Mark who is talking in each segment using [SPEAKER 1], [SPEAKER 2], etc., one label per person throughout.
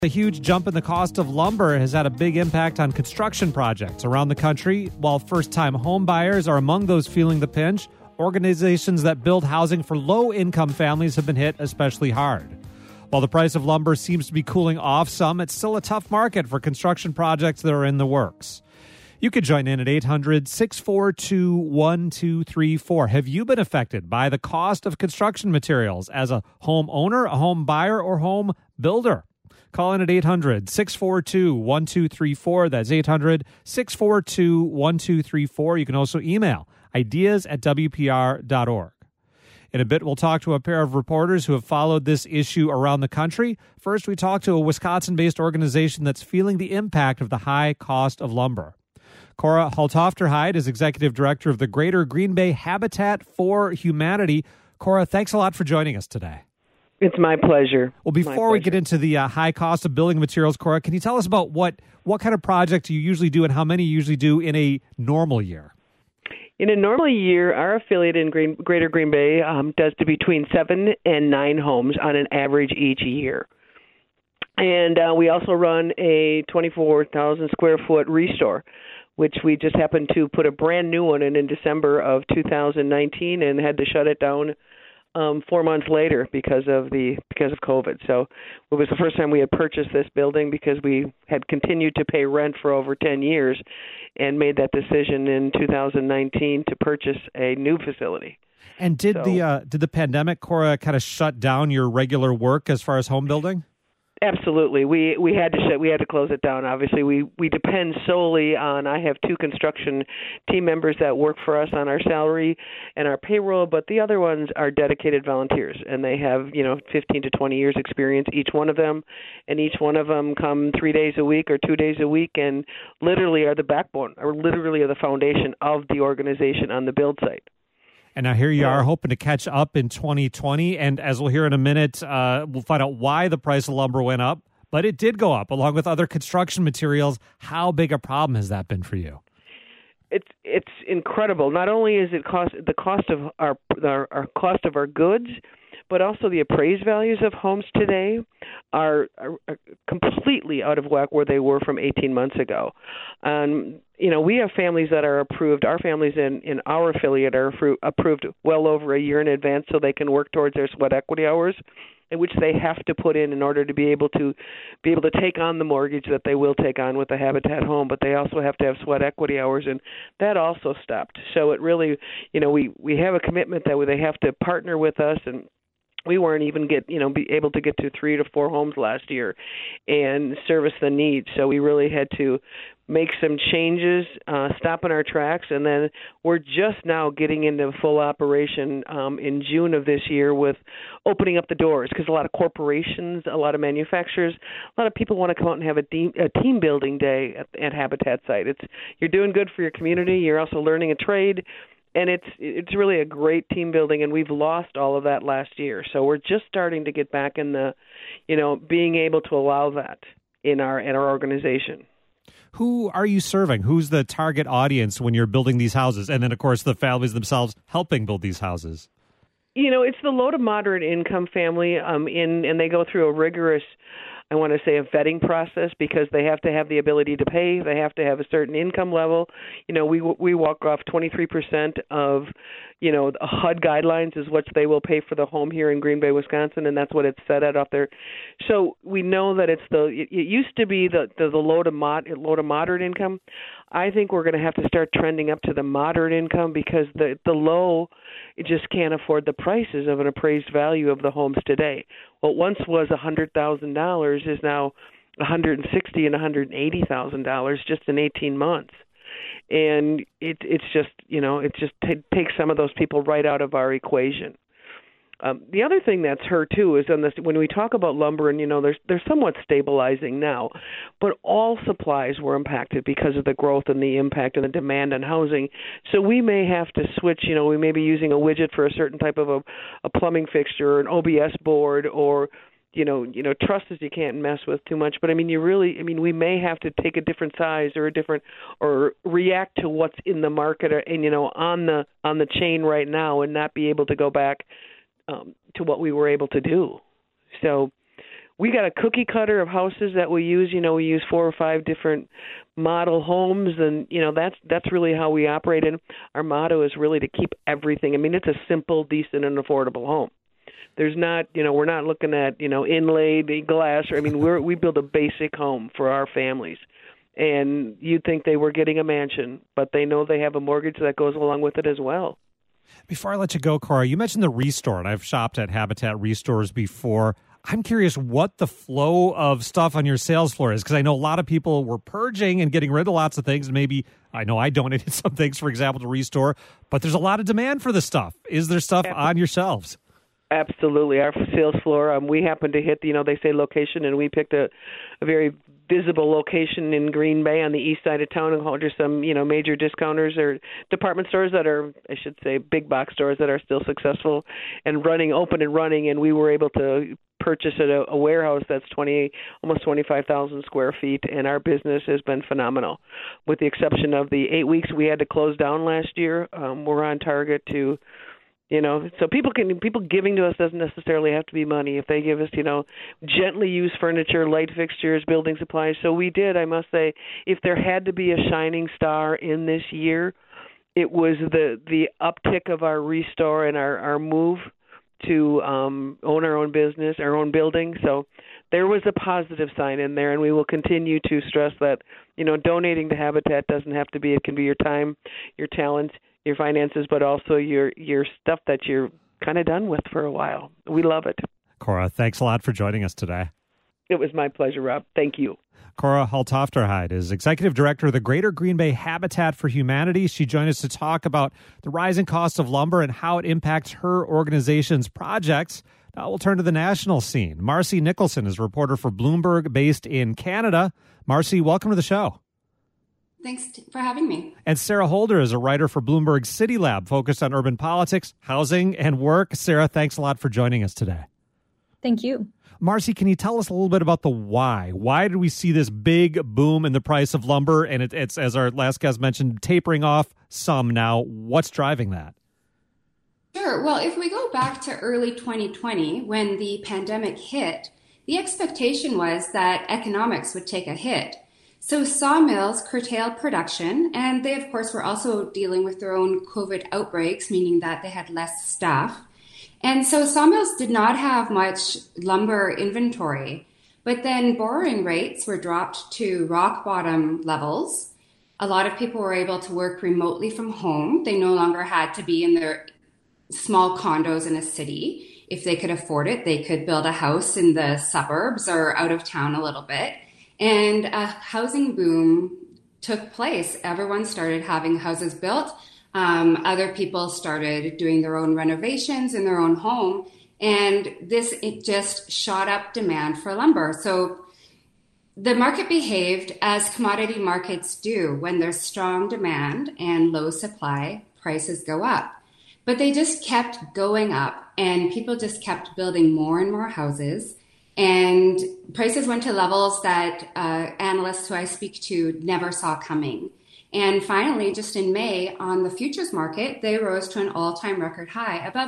[SPEAKER 1] A huge jump in the cost of lumber has had a big impact on construction projects around the country. While first-time home buyers are among those feeling the pinch, organizations that build housing for low-income families have been hit especially hard. While the price of lumber seems to be cooling off some, it's still a tough market for construction projects that are in the works. You could join in at 800-642-1234. Have you been affected by the cost of construction materials as a homeowner, a home buyer, or home builder? Call in at 800-642-1234. That's 800-642-1234. You can also email ideas@wpr.org. In a bit, we'll talk to a pair of reporters who have followed this issue around the country. First, we talk to a Wisconsin-based organization that's feeling the impact of the high cost of lumber. Cora Haltofter-Hyde is executive director of the Greater Green Bay Habitat for Humanity. Cora, thanks a lot for joining us today.
[SPEAKER 2] It's my pleasure.
[SPEAKER 1] Well, before we get into the high cost of building materials, Cora, can you tell us about what kind of projects you usually do and how many you usually do in a normal year?
[SPEAKER 2] In a normal year, our affiliate in Greater Green Bay does to between 7 and 9 homes on an average each year. And we also run a 24,000 square foot restore, which we just happened to put a brand new one in December of 2019 and had to shut it down 4 months later because of COVID. So it was the first time we had purchased this building because we had continued to pay rent for over 10 years and made that decision in 2019 to purchase a new facility.
[SPEAKER 1] And did the pandemic, Cora, kind of shut down your regular work as far as home building?
[SPEAKER 2] Absolutely. We had to close it down. Obviously, we depend solely on, I have 2 construction team members that work for us on our salary and our payroll, but the other ones are dedicated volunteers, and they have, 15 to 20 years experience, each one of them, and each one of them come 3 days a week or 2 days a week and literally are the backbone or literally are the foundation of the organization on the build site.
[SPEAKER 1] And now here you are hoping to catch up in 2020. And as we'll hear in a minute, we'll find out why the price of lumber went up. But it did go up along with other construction materials. How big a problem has that been for you?
[SPEAKER 2] It's incredible. Not only is it the cost of our cost of our goods, but also the appraised values of homes today are completely out of whack where they were from 18 months ago. We have families that are approved. Our families in our affiliate are approved well over a year in advance so they can work towards their sweat equity hours, in which they have to put in order to be able to take on the mortgage that they will take on with the Habitat home, but they also have to have sweat equity hours, and that also stopped. So it really, we have a commitment that they have to partner with us, and we weren't even be able to get to 3 to 4 homes last year and service the needs. So we really had to make some changes, stop in our tracks, and then we're just now getting into full operation in June of this year with opening up the doors, because a lot of corporations, a lot of manufacturers, a lot of people want to come out and have a team building day at Habitat site. You're doing good for your community. You're also learning a trade. And it's really a great team building, and we've lost all of that last year. So we're just starting to get back in the, being able to allow that in our organization.
[SPEAKER 1] Who are you serving? Who's the target audience when you're building these houses? And then, of course, the families themselves helping build these houses.
[SPEAKER 2] It's the low to moderate income family, and they go through a rigorous, I want to say, a vetting process because they have to have the ability to pay. They have to have a certain income level. We walk off 23% of, HUD guidelines is what they will pay for the home here in Green Bay, Wisconsin, and that's what it's set at out there. So we know that it used to be the low to moderate income. I think we're going to have to start trending up to the moderate income because the low, it just can't afford the prices of an appraised value of the homes today. What once was $100,000 is now $160,000 and $180,000 just in 18 months. And it's just, takes some of those people right out of our equation. The other thing that's hurt, too, is when we talk about lumber, and, they're somewhat stabilizing now, but all supplies were impacted because of the growth and the impact and the demand on housing. So we may have to switch, we may be using a widget for a certain type of a plumbing fixture or an OBS board or, trusses you can't mess with too much. But, we may have to take a different size or react to what's in the market on the chain right now and not be able to go back to what we were able to do. So we got a cookie cutter of houses that we use. We use 4 or 5 different model homes, and that's really how we operate. And our motto is really to keep everything. I mean, it's a simple, decent, and affordable home. There's not, we're not looking at, inlaid glass. We build a basic home for our families. And you'd think they were getting a mansion, but they know they have a mortgage that goes along with it as well.
[SPEAKER 1] Before I let you go, Cora, you mentioned the Restore, and I've shopped at Habitat Restores before. I'm curious what the flow of stuff on your sales floor is, because I know a lot of people were purging and getting rid of lots of things. And maybe, I know I donated some things, for example, to Restore, but there's a lot of demand for this stuff. Is there stuff on your shelves?
[SPEAKER 2] Absolutely. Our sales floor, we happen to hit, they say location, and we picked a very visible location in Green Bay on the east side of town, and there's some, major discounters or department stores that are, I should say, big box stores that are still successful and open and running, and we were able to purchase at a warehouse that's almost 25,000 square feet, and our business has been phenomenal. With the exception of the 8 weeks we had to close down last year, we're on target to, so people giving to us doesn't necessarily have to be money. If they give us, gently used furniture, light fixtures, building supplies. So we did, I must say, if there had to be a shining star in this year, it was the uptick of our Restore and our move to own our own business, our own building. So there was a positive sign in there, and we will continue to stress that, donating to Habitat doesn't have to be, it can be your time, your talent, your finances, but also your stuff that you're kind of done with for a while. We love it.
[SPEAKER 1] Cora, thanks a lot for joining us today.
[SPEAKER 2] It was my pleasure, Rob. Thank you.
[SPEAKER 1] Cora Haltofterheide is Executive Director of the Greater Green Bay Habitat for Humanity. She joined us to talk about the rising cost of lumber and how it impacts her organization's projects. Now we'll turn to the national scene. Marcy Nicholson is a reporter for Bloomberg based in Canada. Marcy, welcome to the show.
[SPEAKER 3] Thanks for having me.
[SPEAKER 1] And Sarah Holder is a writer for Bloomberg City Lab, focused on urban politics, housing, and work. Sarah, thanks a lot for joining us today.
[SPEAKER 4] Thank you.
[SPEAKER 1] Marcy, can you tell us a little bit about the why? Why did we see this big boom in the price of lumber? And it's, as our last guest mentioned, tapering off some now. What's driving that?
[SPEAKER 3] Sure. Well, if we go back to early 2020, when the pandemic hit, the expectation was that economics would take a hit. So sawmills curtailed production, and they, of course, were also dealing with their own COVID outbreaks, meaning that they had less staff. And so sawmills did not have much lumber inventory, but then borrowing rates were dropped to rock bottom levels. A lot of people were able to work remotely from home. They no longer had to be in their small condos in a city. If they could afford it, they could build a house in the suburbs or out of town a little bit. And a housing boom took place. Everyone started having houses built. Other people started doing their own renovations in their own home. And it just shot up demand for lumber. So the market behaved as commodity markets do. When there's strong demand and low supply, prices go up. But they just kept going up, and people just kept building more and more houses. And prices went to levels that analysts who I speak to never saw coming. And finally, just in May, on the futures market, they rose to an all-time record high, above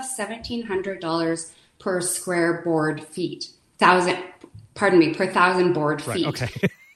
[SPEAKER 3] $1,700 per square board feet. Per thousand board feet.
[SPEAKER 1] Okay.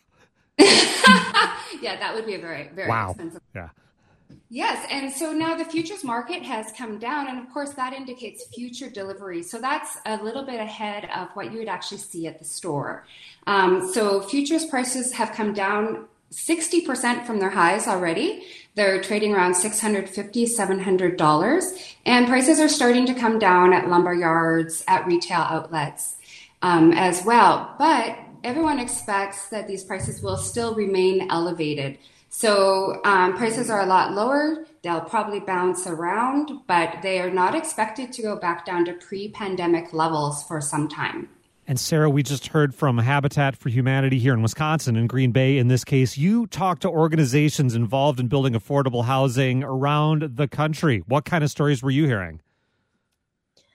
[SPEAKER 3] Yeah, that would be a very, very expensive.
[SPEAKER 1] Yeah.
[SPEAKER 3] Yes, and so now the futures market has come down, and of course that indicates future delivery. So that's a little bit ahead of what you would actually see at the store. So futures prices have come down 60% from their highs already. They're trading around $650, $700, and prices are starting to come down at lumber yards, at retail outlets as well. But everyone expects that these prices will still remain elevated. So prices are a lot lower. They'll probably bounce around, but they are not expected to go back down to pre-pandemic levels for some time.
[SPEAKER 1] And Sarah, we just heard from Habitat for Humanity here in Wisconsin, in Green Bay. In this case, you talked to organizations involved in building affordable housing around the country. What kind of stories were you hearing?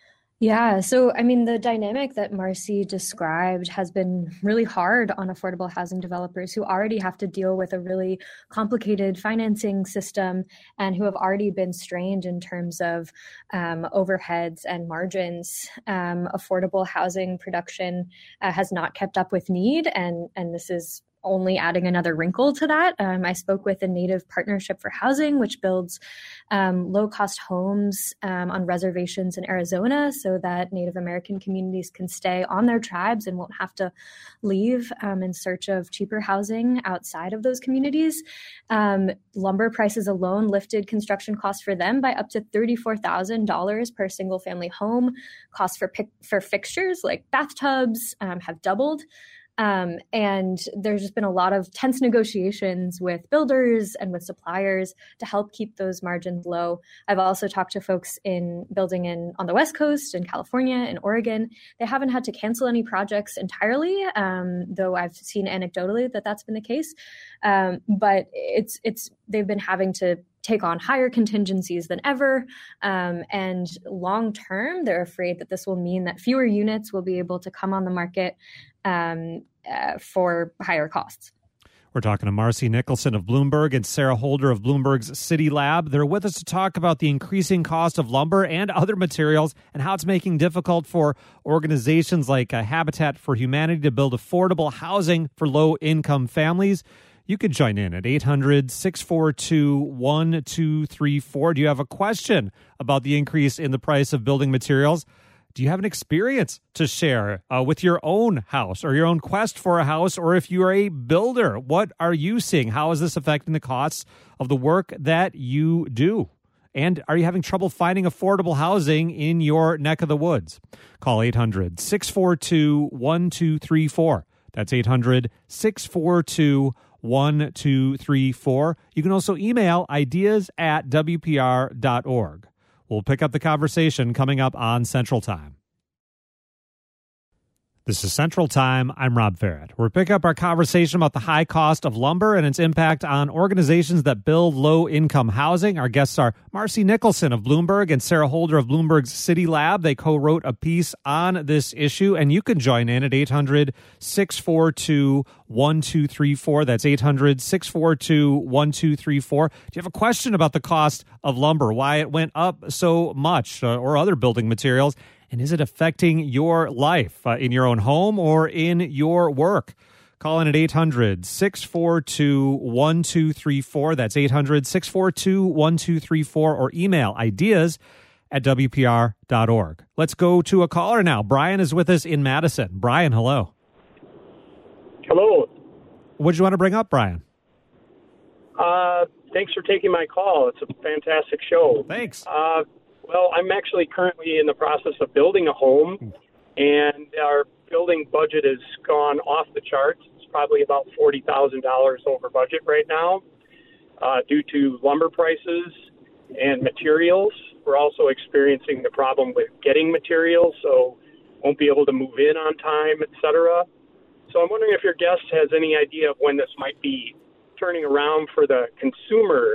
[SPEAKER 4] Yeah, so I mean, the dynamic that Marcy described has been really hard on affordable housing developers who already have to deal with a really complicated financing system and who have already been strained in terms of overheads and margins. Affordable housing production has not kept up with need, and this is only adding another wrinkle to that. I spoke with the Native Partnership for Housing, which builds low-cost homes on reservations in Arizona so that Native American communities can stay on their tribes and won't have to leave in search of cheaper housing outside of those communities. Lumber prices alone lifted construction costs for them by up to $34,000 per single-family home. Costs for fixtures like bathtubs have doubled. And there's just been a lot of tense negotiations with builders and with suppliers to help keep those margins low. I've also talked to folks in building on the West Coast, in California, in Oregon. They haven't had to cancel any projects entirely, though I've seen anecdotally that that's been the case. But they've been having to take on higher contingencies than ever. And long term, they're afraid that this will mean that fewer units will be able to come on the market for higher costs.
[SPEAKER 1] We're talking to Marcy Nicholson of Bloomberg and Sarah Holder of Bloomberg's City Lab. They're with us to talk about the increasing cost of lumber and other materials and how it's making it difficult for organizations like Habitat for Humanity to build affordable housing for low-income families. You could join in at 800-642-1234. Do you have a question about the increase in the price of building materials? Do you have an experience to share with your own house or your own quest for a house? Or if you are a builder, what are you seeing? How is this affecting the costs of the work that you do? And are you having trouble finding affordable housing in your neck of the woods? Call 800-642-1234. That's 800-642-1234. You can also email ideas@wpr.org. We'll pick up the conversation coming up on Central Time. This is Central Time. I'm Rob Farrett. We'll pick up our conversation about the high cost of lumber and its impact on organizations that build low-income housing. Our guests are Marcy Nicholson of Bloomberg and Sarah Holder of Bloomberg's City Lab. They co-wrote a piece on this issue, and you can join in at 800-642-1234. That's 800-642-1234. Do you have a question about the cost of lumber, why it went up so much, or other building materials? And is it affecting your life in your own home or in your work? Call in at 800-642-1234. That's 800-642-1234, or email ideas@wpr.org. Let's go to a caller now. Brian is with us in Madison. Brian, hello.
[SPEAKER 5] Hello.
[SPEAKER 1] What did you want to bring up, Brian?
[SPEAKER 5] Thanks for taking my call. It's a fantastic show.
[SPEAKER 1] Thanks.
[SPEAKER 5] Well, I'm actually currently in the process of building a home, and our building budget has gone off the charts. It's probably about $40,000 over budget right now due to lumber prices and materials. We're also experiencing the problem with getting materials, so won't be able to move in on time, et cetera. So I'm wondering if your guest has any idea of when this might be turning around for the consumer,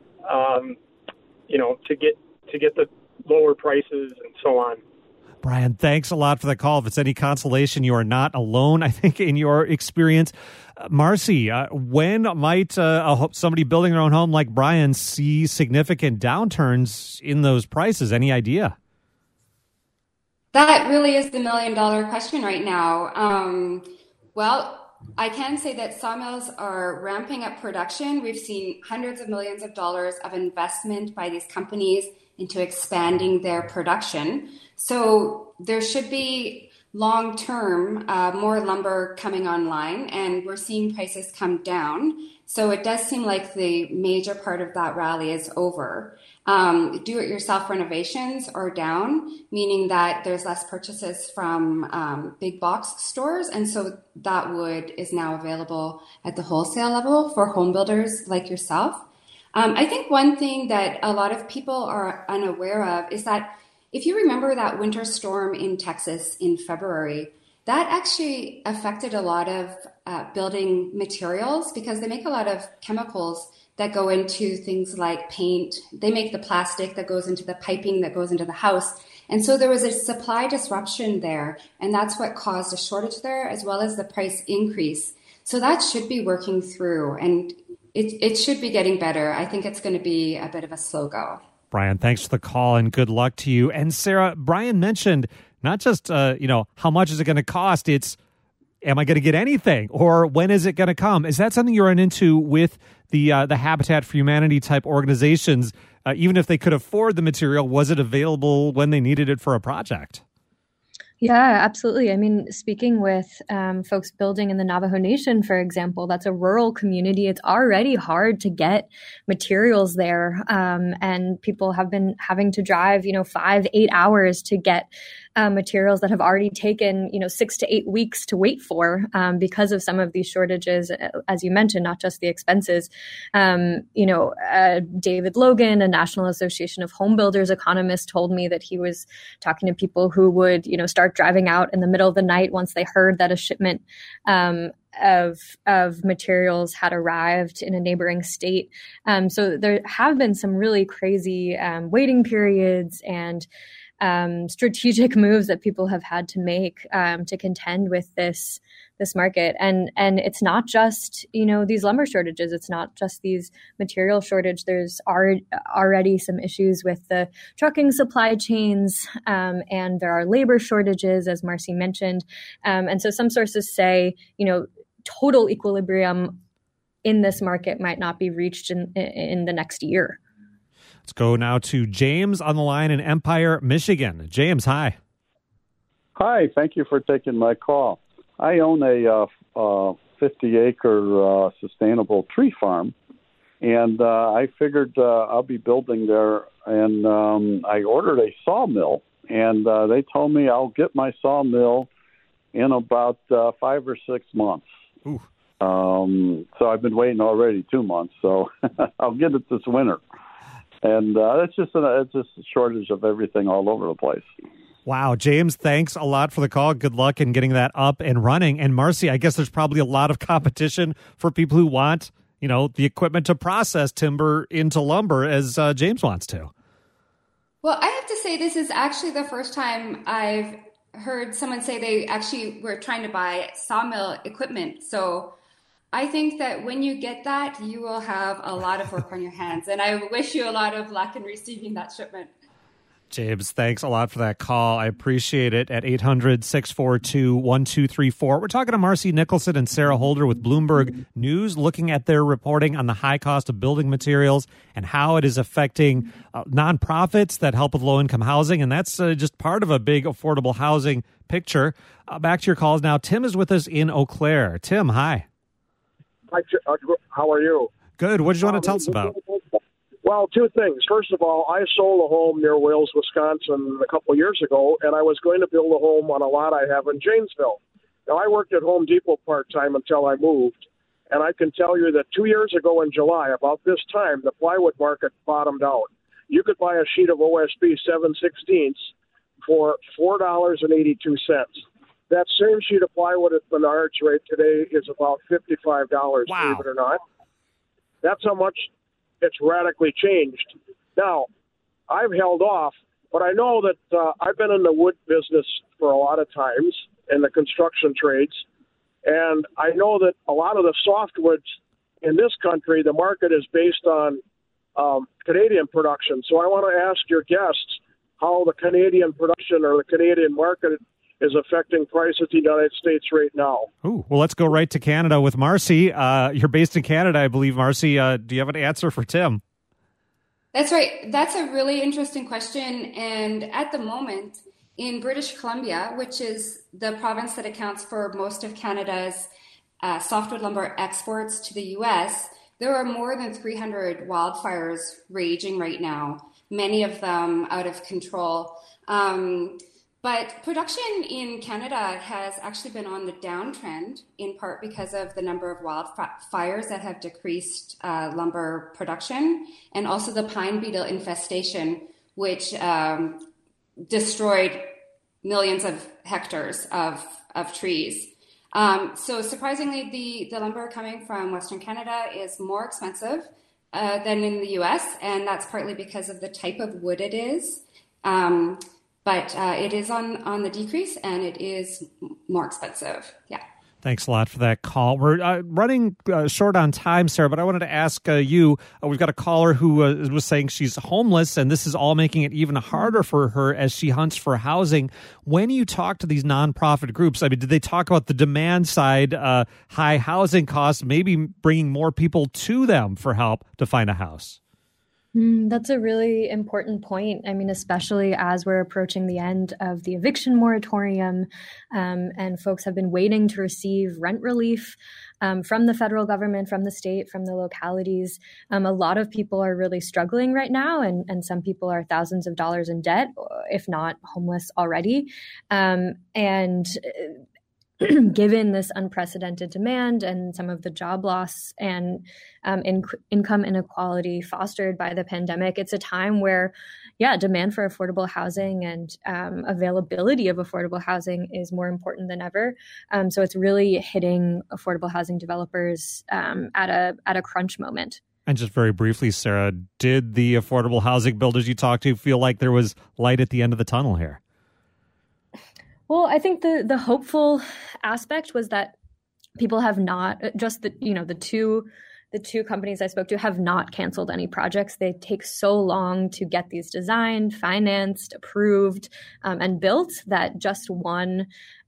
[SPEAKER 5] to get the lower prices and so on.
[SPEAKER 1] Brian, thanks a lot for the call. If it's any consolation, you are not alone, I think, in your experience. Marcy, when might somebody building their own home like Brian see significant downturns in those prices? Any idea?
[SPEAKER 3] That really is the million-dollar question right now. Well, I can say that sawmills are ramping up production. We've seen hundreds of millions of dollars of investment by these companies into expanding their production. So there should be long-term more lumber coming online, and we're seeing prices come down. So it does seem like the major part of that rally is over. Do-it-yourself renovations are down, meaning that there's less purchases from big box stores, and so that wood is now available at the wholesale level for home builders like yourself. I think one thing that a lot of people are unaware of is that if you remember that winter storm in Texas in February, that actually affected a lot of building materials because they make a lot of chemicals that go into things like paint. They make the plastic that goes into the piping that goes into the house. And so there was a supply disruption there, and that's what caused a shortage there, as well as the price increase. So that should be working through, and it should be getting better. I think it's going to be a bit of a slow go.
[SPEAKER 1] Brian, thanks for the call and good luck to you. And Sarah, Brian mentioned not just, how much is it going to cost? It's, am I going to get anything? Or when is it going to come? Is that something you run into with the Habitat for Humanity type organizations? Even if they could afford the material, was it available when they needed it for a project?
[SPEAKER 4] Yeah, absolutely. I mean, speaking with folks building in the Navajo Nation, for example, that's a rural community. It's already hard to get materials there. And people have been having to drive, 5-8 hours to get materials that have already taken, 6 to 8 weeks to wait for because of some of these shortages, as you mentioned, not just the expenses. David Logan, a National Association of Home Builders economist, told me that he was talking to people who would, start driving out in the middle of the night once they heard that a shipment of materials had arrived in a neighboring state. So there have been some really crazy waiting periods and strategic moves that people have had to make to contend with this market. And it's not just, these lumber shortages. It's not just these material shortage. There's already some issues with the trucking supply chains, and there are labor shortages, as Marcy mentioned. And so some sources say, total equilibrium in this market might not be reached in the next year.
[SPEAKER 1] Let's go now to James on the line in Empire, Michigan. James, hi.
[SPEAKER 6] Hi, thank you for taking my call. I own a 50-acre sustainable tree farm, and I figured I'll be building there, and I ordered a sawmill, and they told me I'll get my sawmill in about 5 or 6 months.
[SPEAKER 1] Ooh.
[SPEAKER 6] So I've been waiting already 2 months, so I'll get it this winter. And it's just a shortage of everything all over the place.
[SPEAKER 1] Wow, James, thanks a lot for the call. Good luck in getting that up and running. And Marcy, I guess there's probably a lot of competition for people who want, the equipment to process timber into lumber as James wants to.
[SPEAKER 3] Well, I have to say this is actually the first time I've heard someone say they actually were trying to buy sawmill equipment. So I think that when you get that, you will have a lot of work on your hands. And I wish you a lot of luck in receiving that shipment.
[SPEAKER 1] James, thanks a lot for that call. I appreciate it. At 800-642-1234. We're talking to Marcy Nicholson and Sarah Holder with Bloomberg News, looking at their reporting on the high cost of building materials and how it is affecting nonprofits that help with low-income housing. And that's just part of a big affordable housing picture. Back to your calls now. Tim is with us in Eau Claire. Tim, hi.
[SPEAKER 7] Hi, how are you?
[SPEAKER 1] Good. What did you want to tell us about?
[SPEAKER 7] Well, two things. First of all, I sold a home near Wales, Wisconsin a couple of years ago, and I was going to build a home on a lot I have in Janesville. Now, I worked at Home Depot part-time until I moved, and I can tell you that 2 years ago in July, about this time, the plywood market bottomed out. You could buy a sheet of OSB 7/16 for $4.82. That same sheet of plywood at Menards right today is about $55,
[SPEAKER 1] wow.
[SPEAKER 7] Believe it or not. That's how much it's radically changed. Now, I've held off, but I know that I've been in the wood business for a lot of times in the construction trades, and I know that a lot of the softwoods in this country, the market is based on Canadian production. So I want to ask your guests how the Canadian production or the Canadian market is affecting prices in the United States right now.
[SPEAKER 1] Ooh, well, let's go right to Canada with Marcy. You're based in Canada, I believe, Marcy. Do you have an answer for Tim?
[SPEAKER 3] That's right. That's a really interesting question. And at the moment, in British Columbia, which is the province that accounts for most of Canada's softwood lumber exports to the U.S., there are more than 300 wildfires raging right now, many of them out of control. But production in Canada has actually been on the downtrend, in part because of the number of wildfires that have decreased lumber production, and also the pine beetle infestation, which destroyed millions of hectares of trees. So surprisingly, the lumber coming from Western Canada is more expensive than in the U.S., and that's partly because of the type of wood it is. But it is on the decrease, and it is more expensive. Yeah.
[SPEAKER 1] Thanks a lot for that call. We're running short on time, Sarah, but I wanted to ask you, we've got a caller who was saying she's homeless, and this is all making it even harder for her as she hunts for housing. When you talk to these nonprofit groups, I mean, did they talk about the demand side, high housing costs, maybe bringing more people to them for help to find a house?
[SPEAKER 4] That's a really important point. I mean, especially as we're approaching the end of the eviction moratorium, and folks have been waiting to receive rent relief from the federal government, from the state, from the localities. A lot of people are really struggling right now, and some people are thousands of dollars in debt, if not homeless already. And given this unprecedented demand and some of the job loss and income inequality fostered by the pandemic, it's a time where, demand for affordable housing and availability of affordable housing is more important than ever. So it's really hitting affordable housing developers at a crunch moment.
[SPEAKER 1] And just very briefly, Sarah, did the affordable housing builders you talked to feel like there was light at the end of the tunnel here?
[SPEAKER 4] Well, I think the hopeful aspect was that people have not, just the two companies I spoke to have not canceled any projects. They take so long to get these designed, financed, approved, and built that just one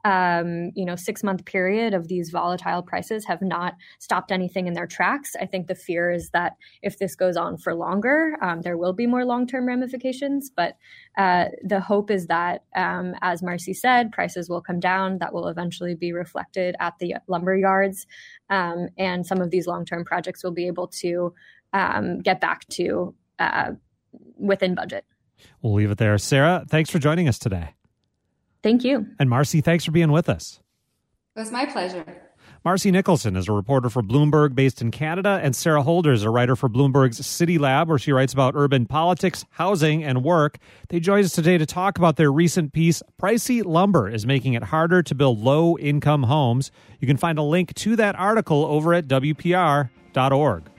[SPEAKER 4] 6-month period of these volatile prices have not stopped anything in their tracks. I think the fear is that if this goes on for longer, there will be more long-term ramifications. But the hope is that, as Marcy said, prices will come down. That will eventually be reflected at the lumber yards. And some of these long-term projects will be able to get back to within budget.
[SPEAKER 1] We'll leave it there. Sarah, thanks for joining us today.
[SPEAKER 4] Thank you.
[SPEAKER 1] And Marcy, thanks for being with us.
[SPEAKER 3] It was my pleasure.
[SPEAKER 1] Marcy Nicholson is a reporter for Bloomberg based in Canada, and Sarah Holder is a writer for Bloomberg's City Lab, where she writes about urban politics, housing, and work. They joined us today to talk about their recent piece, Pricey Lumber is Making It Harder to Build Low-Income Homes. You can find a link to that article over at WPR.org.